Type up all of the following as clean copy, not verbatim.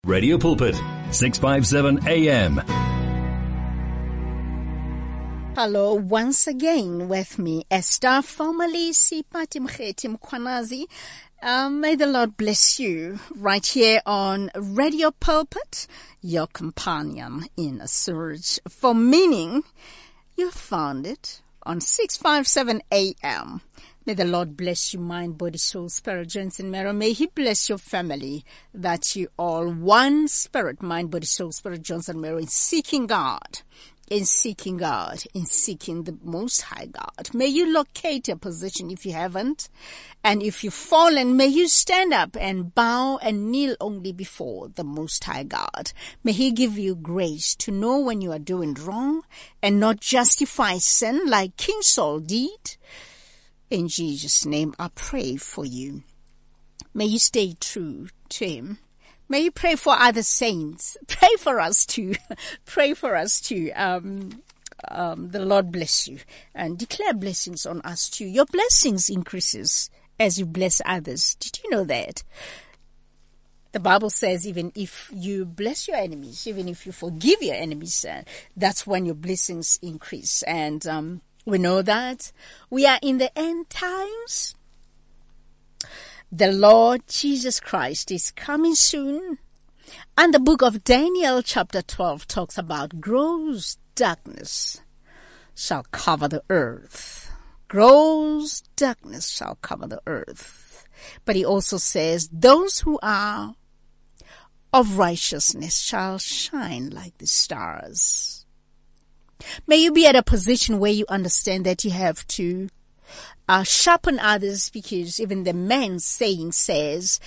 Radio Pulpit, 657 AM. Hello, once again with me, Esther, formerly Sipati Mkheti Mkwanazi. May the Lord bless you right here on Radio Pulpit, your companion in a search for meaning. You found it on 657 AM. May the Lord bless you, mind, body, soul, spirit, Johnson Mero. May He bless your family, that you all one spirit, mind, body, soul, spirit, Johnson Mero, in seeking God. In seeking God, in seeking the Most High God. May you locate your position if you haven't. And if you've fallen, may you stand up and bow and kneel only before the Most High God. May He give you grace to know when you are doing wrong and not justify sin like King Saul did. In Jesus' name, I pray for you. May you stay true to Him. May you pray for other saints. Pray for us too. Pray for us too. The Lord bless you and declare blessings on us too. Your blessings increases as you bless others. Did you know that? The Bible says even if you bless your enemies, even if you forgive your enemies, that's when your blessings increase. And we know that we are in the end times. The Lord Jesus Christ is coming soon. And the book of Daniel chapter 12 talks about gross darkness shall cover the earth. Gross darkness shall cover the earth. But he also says those who are of righteousness shall shine like the stars. May you be at a position where you understand that you have to sharpen others, because even the saying says,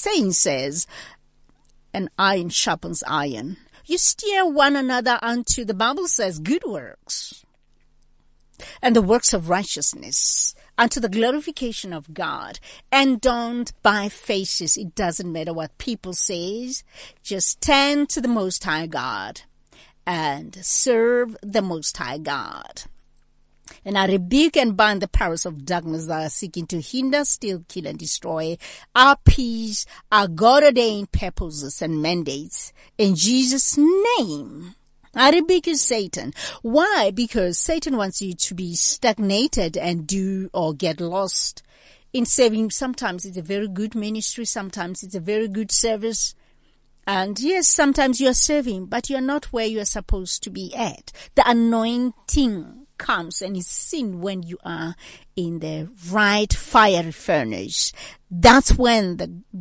an iron sharpens iron. You steer one another unto, the Bible says, good works and the works of righteousness unto the glorification of God. And don't buy faces. It doesn't matter what people say. Just stand to the Most High God and serve the Most High God. And I rebuke and bind the powers of darkness that are seeking to hinder, steal, kill, and destroy our peace, our God-ordained purposes and mandates. In Jesus' name, I rebuke you, Satan. Why? Because Satan wants you to be stagnated and do or get lost in serving. Sometimes it's a very good ministry. Sometimes it's a very good service. And yes, sometimes you are serving, but you are not where you are supposed to be at. The anointing comes and is seen when you are in the right fiery furnace. That's when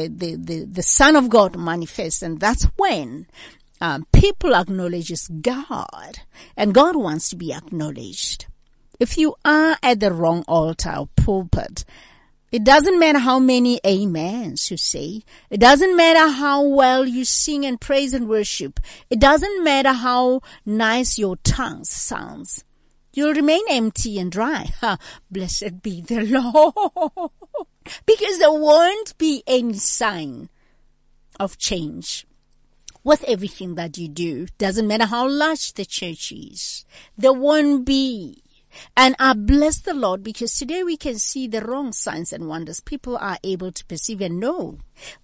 the Son of God manifests, and that's when people acknowledges God, and God wants to be acknowledged. If you are at the wrong altar or pulpit, it doesn't matter how many amens you say. It doesn't matter how well you sing and praise and worship. It doesn't matter how nice your tongue sounds. You'll remain empty and dry. Blessed be the Lord. Because there won't be any sign of change with everything that you do. Doesn't matter how large the church is. There won't be. And I bless the Lord, because today we can see the wrong signs and wonders. People are able to perceive and know.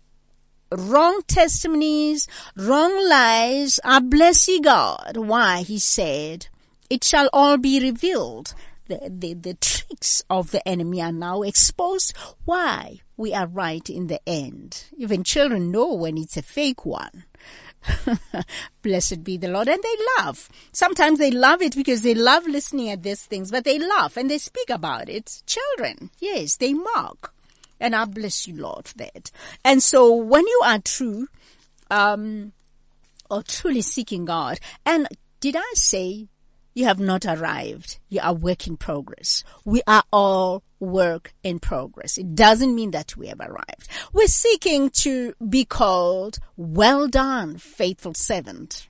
Wrong testimonies, wrong lies. I bless you, God. Why? He said, it shall all be revealed. The tricks of the enemy are now exposed. Why? We are right in the end. Even children know when it's a fake one. Blessed be the Lord. And they laugh. Sometimes they love it because they love listening at these things, but they laugh and they speak about it. Children, yes, they mock. And I bless you, Lord, for that. And so when you are true, or truly seeking God, and did I say you have not arrived? You are work in progress. We are all work in progress. It doesn't mean that we have arrived. We're seeking to be called, well done, faithful servant.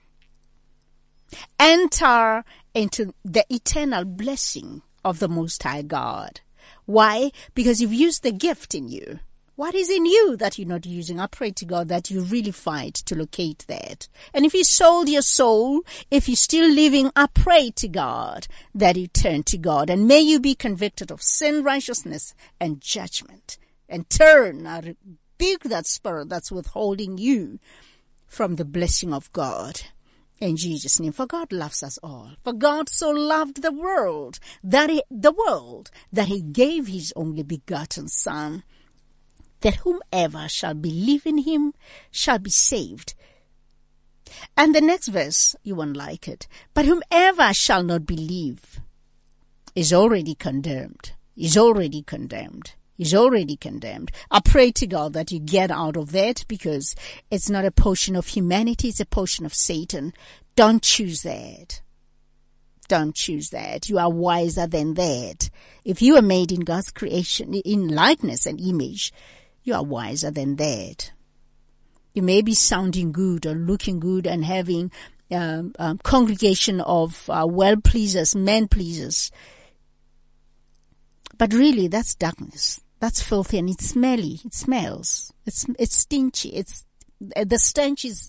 Enter into the eternal blessing of the Most High God. Why? Because you've used the gift in you. What is in you that you're not using? I pray to God that you really fight to locate that. And if you sold your soul, if you're still living, I pray to God that you turn to God. And may you be convicted of sin, righteousness, and judgment. And turn, I rebuke that spirit that's withholding you from the blessing of God. In Jesus' name, for God loves us all. For God so loved the world that he gave his only begotten Son, that whomever shall believe in him shall be saved. And the next verse, you won't like it. But whomever shall not believe is already condemned. Is already condemned. Is already condemned. I pray to God that you get out of that, because it's not a portion of humanity, it's a portion of Satan. Don't choose that. Don't choose that. You are wiser than that. If you are made in God's creation, in likeness and image, you are wiser than that. You may be sounding good or looking good and having congregation of well-pleasers, men-pleasers. But really, that's darkness. That's filthy, and it's smelly. It smells. It's stinky. The stench is,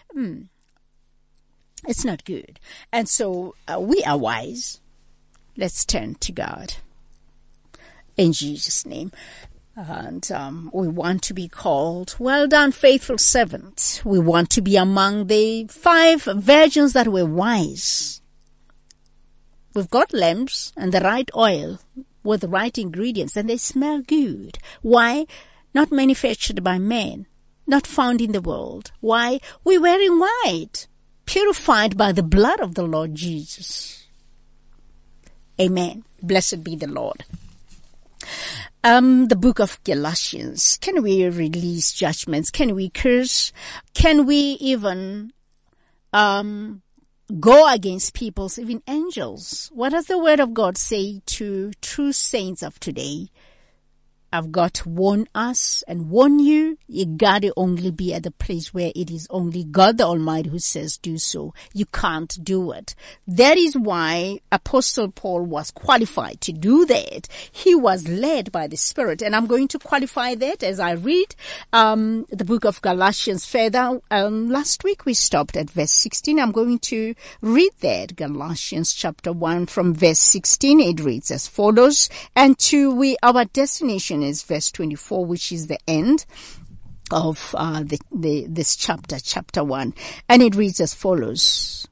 it's not good. And so we are wise. Let's turn to God in Jesus' name. And we want to be called, well done, faithful servant. We want to be among the 5 virgins that were wise. We've got lamps and the right oil with the right ingredients, and they smell good. Why? Not manufactured by men, not found in the world. Why? We're wearing white, purified by the blood of the Lord Jesus. Amen. Blessed be the Lord. The book of Galatians. Can we release judgments? Can we curse? Can we even go against peoples, even angels? What does the word of God say to true saints of today? I've got to warn us and warn you. You gotta only be at the place where it is only God the Almighty who says do so. You can't do it. That is why Apostle Paul was qualified to do that. He was led by the Spirit. And I'm going to qualify that as I read the book of Galatians further. Last week we stopped at verse 16. I'm going to read that. Galatians chapter 1 from verse 16. It reads as follows. And our destination is verse 24, which is the end of this chapter 1, and it reads as follows.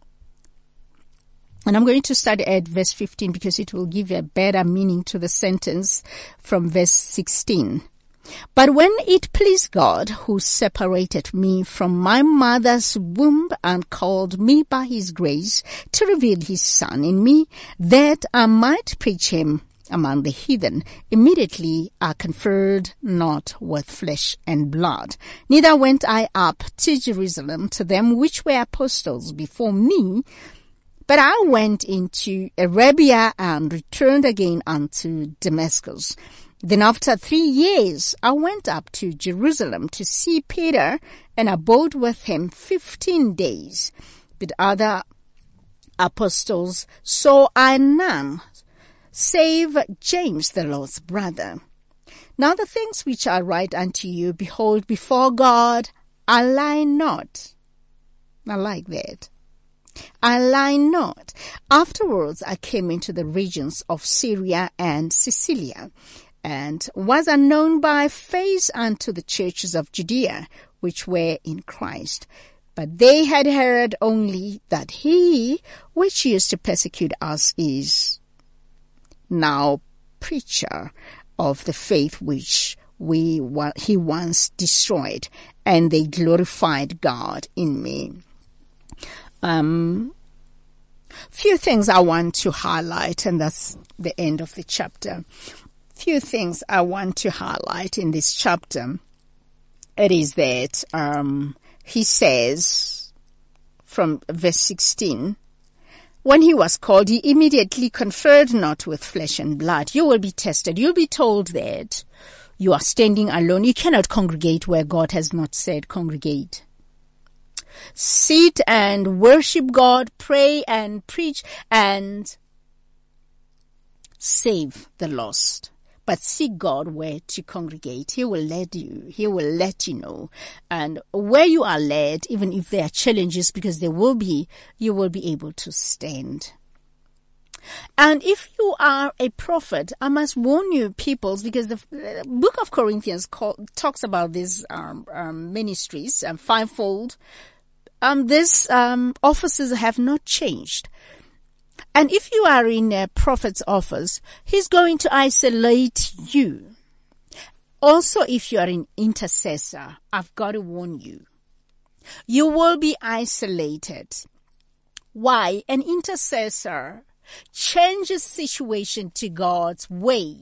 And I'm going to start at verse 15 because it will give a better meaning to the sentence from verse 16. But when it pleased God, who separated me from my mother's womb and called me by his grace to reveal his Son in me, that I might preach him among the heathen, immediately I conferred not with flesh and blood. Neither went I up to Jerusalem to them which were apostles before me, but I went into Arabia and returned again unto Damascus. Then after 3 years I went up to Jerusalem to see Peter, and abode with him 15 days. With other apostles saw I none, save James, the Lord's brother. Now the things which I write unto you, behold, before God, I lie not. I like that. I lie not. Afterwards I came into the regions of Syria and Cilicia, and was unknown by face unto the churches of Judea, which were in Christ. But they had heard only that he which used to persecute us is now preacher of the faith which he once destroyed, and they glorified God in me. Few things I want to highlight, and that's the end of the chapter. Few things I want to highlight in this chapter. It is that he says from verse 16, when he was called, he immediately conferred not with flesh and blood. You will be tested. You'll be told that you are standing alone. You cannot congregate where God has not said congregate. Sit and worship God, pray and preach and save the lost. But seek God where to congregate. He will lead you. He will let you know. And where you are led, even if there are challenges, because there will be, you will be able to stand. And if you are a prophet, I must warn you, peoples, because the book of Corinthians talks about these ministries, fivefold. These offices have not changed. And if you are in a prophet's office, he's going to isolate you. Also, if you are an intercessor, I've got to warn you. You will be isolated. Why? An intercessor changes situation to God's way,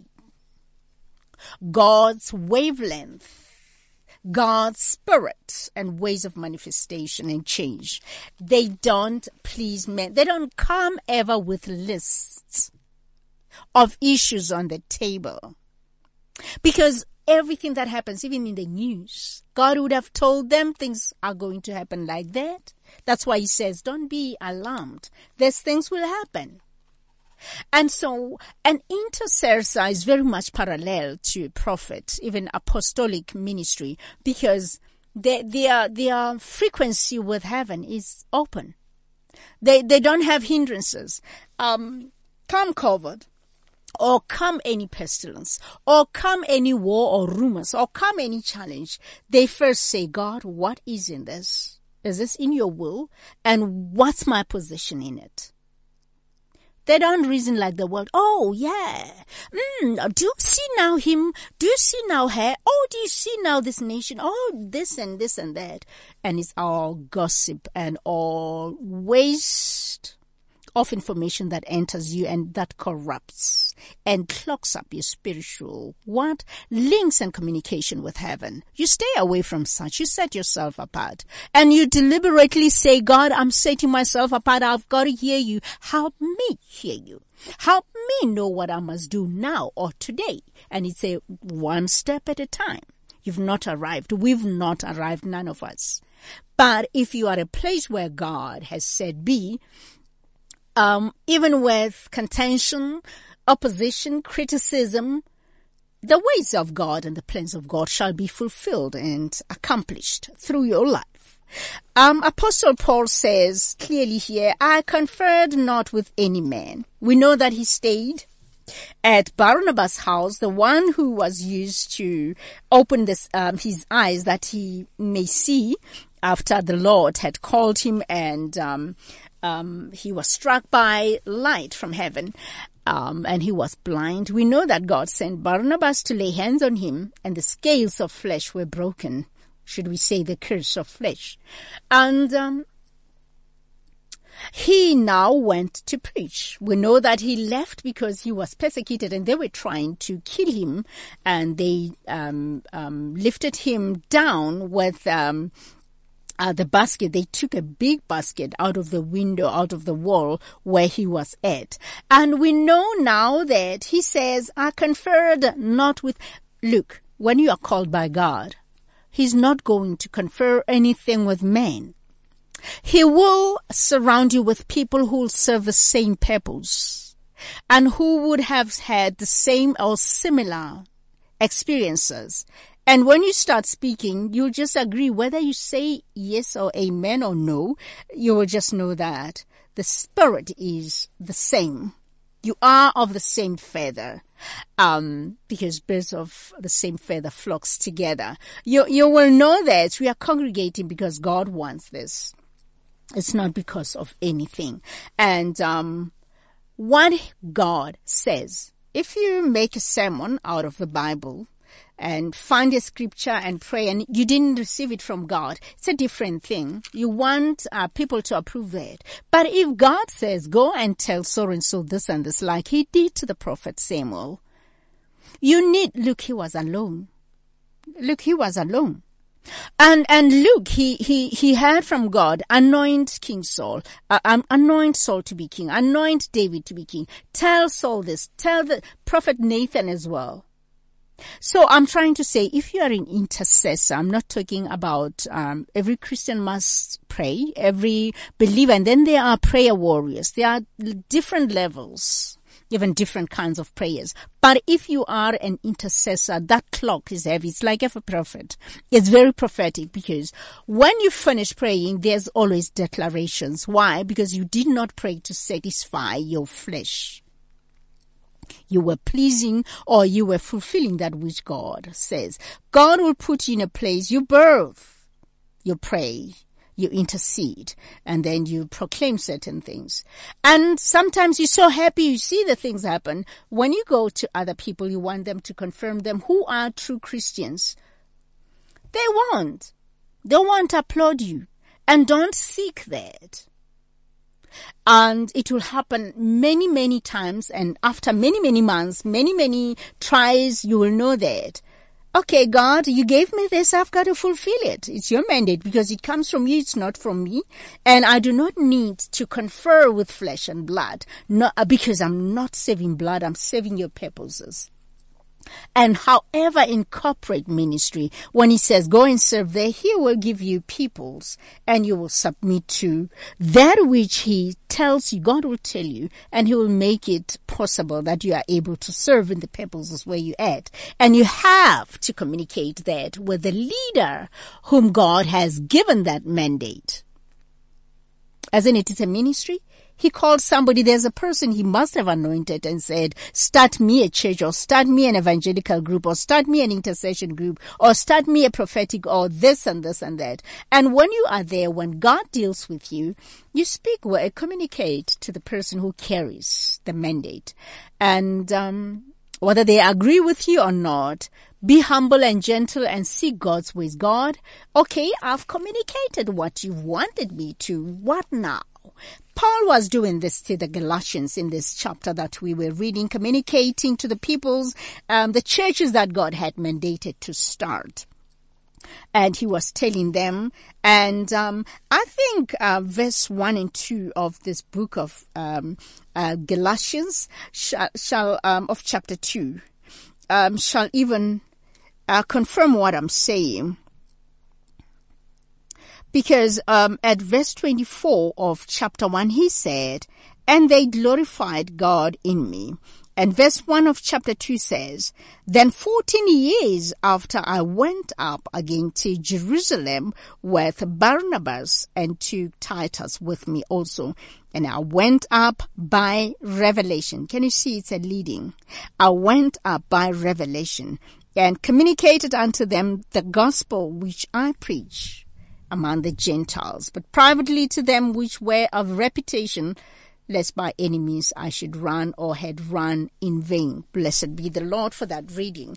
God's wavelength, God's spirit and ways of manifestation and change. They don't please men. They don't come ever with lists of issues on the table. Because everything that happens, even in the news, God would have told them things are going to happen like that. That's why he says, don't be alarmed. These things will happen. And so an intercessor is very much parallel to a prophet, even apostolic ministry, because their frequency with heaven is open. They don't have hindrances. Come COVID, or come any pestilence, or come any war or rumors, or come any challenge, they first say, God, what is in this? Is this in your will? And what's my position in it? They don't reason like the world. Oh, yeah. Do you see now him? Do you see now her? Oh, do you see now this nation? Oh, this and this and that. And it's all gossip and all waste of information that enters you and that corrupts and clogs up your spiritual links and communication with heaven. You stay away from such. You set yourself apart and you deliberately say, God, I'm setting myself apart. I've got to hear you. Help me hear you. Help me know what I must do now or today. And it's a one step at a time. You've not arrived. We've not arrived, none of us. But if you are a place where God has said be, even with contention, opposition, criticism, the ways of God and the plans of God shall be fulfilled and accomplished through your life. Apostle Paul says clearly here, I conferred not with any man. We know that he stayed at Barnabas' house, the one who was used to open his eyes that he may see after the Lord had called him and he was struck by light from heaven, and he was blind. We know that God sent Barnabas to lay hands on him, and the scales of flesh were broken. Should we say the curse of flesh? And he now went to preach. We know that he left because he was persecuted, and they were trying to kill him, and they lifted him down with the basket. They took a big basket out of the window, out of the wall where he was at. And we know now that he says, I conferred not with... Look, when you are called by God, he's not going to confer anything with men. He will surround you with people who will serve the same purpose and who would have had the same or similar experiences. And when you start speaking, you'll just agree whether you say yes or amen or no. You will just know that the spirit is the same. You are of the same feather, because birds of the same feather flocks together. You will know that we are congregating because God wants this. It's not because of anything. And what God says, if you make a sermon out of the Bible, and find a scripture and pray, and you didn't receive it from God, it's a different thing. You want people to approve that. But if God says, go and tell so and so this and this, like he did to the prophet Samuel, look, he was alone. Look, he was alone. And look, he heard from God, anoint King Saul, anoint Saul to be king, anoint David to be king. Tell Saul this, tell the prophet Nathan as well. So I'm trying to say, if you are an intercessor, I'm not talking about every Christian must pray, every believer, and then there are prayer warriors. There are different levels. even different kinds of prayers. But if you are an intercessor, that clock is heavy. It's like of a prophet. It's very prophetic because when you finish praying, there's always declarations. Why? Because you did not pray to satisfy your flesh. You were pleasing or you were fulfilling that which God says. God will put you in a place, you birth, you pray, you intercede, and then you proclaim certain things. And sometimes you're so happy you see the things happen. When you go to other people, you want them to confirm them who are true Christians. They won't applaud you. And don't seek that. And it will happen many, many times. And after many, many months, many, many tries, you will know that, okay, God, you gave me this. I've got to fulfill it. It's your mandate because it comes from you. It's not from me. And I do not need to confer with flesh and blood. No, because I'm not saving blood. I'm saving your purposes. And however in corporate ministry, when he says go and serve there, he will give you peoples and you will submit to that which he tells you. God will tell you, and he will make it possible that you are able to serve in the purposes where you're at. And you have to communicate that with the leader whom God has given that mandate. As in, it is a ministry. He called somebody, there's a person he must have anointed and said, start me a church, or start me an evangelical group, or start me an intercession group, or start me a prophetic, or this and this and that. And when you are there, when God deals with you, you speak, communicate to the person who carries the mandate. And whether they agree with you or not, be humble and gentle and seek God's ways. God, okay, I've communicated what you wanted me to. What now? Paul was doing this to the Galatians in this chapter that we were reading, communicating to the peoples, the churches that God had mandated to start. And he was telling them, and I think verse 1 and 2 of this book of Galatians of chapter 2 shall even confirm what I'm saying. Because at verse 24 of chapter 1, he said, and they glorified God in me. And verse 1 of chapter 2 says, then 14 years after I went up again to Jerusalem with Barnabas and took Titus with me also. And I went up by revelation. Can you see it's a leading? I went up by revelation and communicated unto them the gospel which I preach among the Gentiles, but privately to them which were of reputation, lest by any means I should run or had run in vain. Blessed be the Lord for that reading.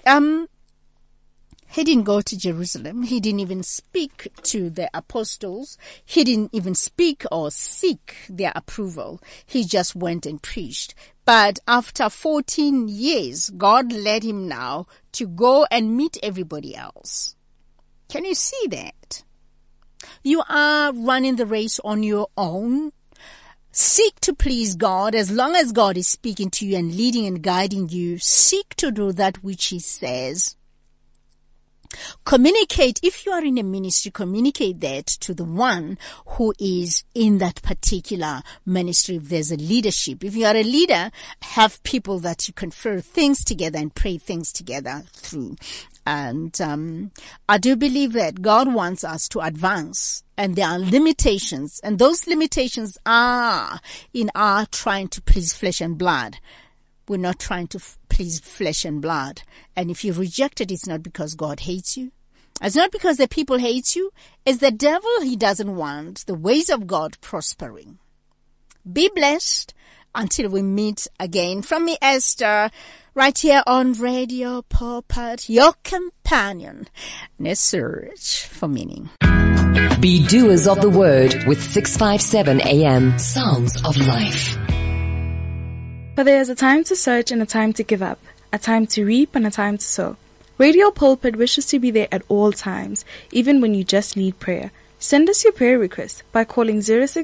He didn't go to Jerusalem. He didn't even speak to the apostles. He didn't even speak or seek their approval. He just went and preached. But after 14 years, God led him now to go and meet everybody else. Can you see that? You are running the race on your own. Seek to please God. As long as God is speaking to you and leading and guiding you, seek to do that which he says. Communicate. If you are in a ministry, communicate that to the one who is in that particular ministry. If there's a leadership, if you are a leader, have people that you confer things together and pray things together through. And I do believe that God wants us to advance, and there are limitations, and those limitations are in our trying to please flesh and blood. We're not trying to please flesh and blood. And if you reject it, it's not because God hates you. It's not because the people hate you. It's the devil. He doesn't want the ways of God prospering. Be blessed until we meet again. From me, Esther, right here on Radio Pulpit, your companion in a search for meaning. Be doers of the word with 657 AM. Sounds of life. But there is a time to search and a time to give up, a time to reap and a time to sow. Radio Pulpit wishes to be there at all times, even when you just need prayer. Send us your prayer request by calling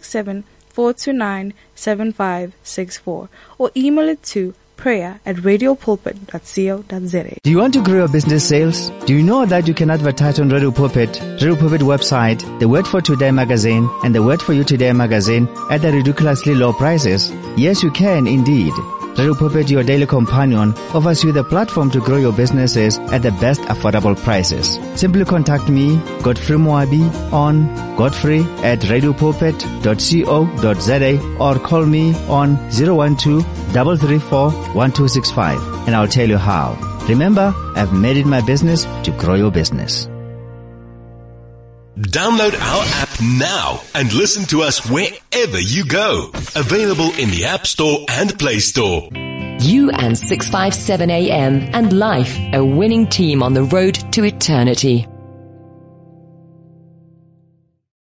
067-429-7564 or email it to prayer@radiopulpit.co.za. Do you want to grow your business sales? Do you know that you can advertise on Radio Pulpit website, the Word for Today magazine, and the Word for You Today magazine at the ridiculously low prices? Yes, you can indeed. Radio Pulpit, your daily companion, offers you the platform to grow your businesses at the best affordable prices. Simply contact me, Godfrey Moabi, on godfrey@radiopulpit.co.za or call me on 012-334-1265 and I'll tell you how. Remember, I've made it my business to grow your business. Download our app now and listen to us wherever you go. Available in the App Store and Play Store. You and 657 AM and life, a winning team on the road to eternity.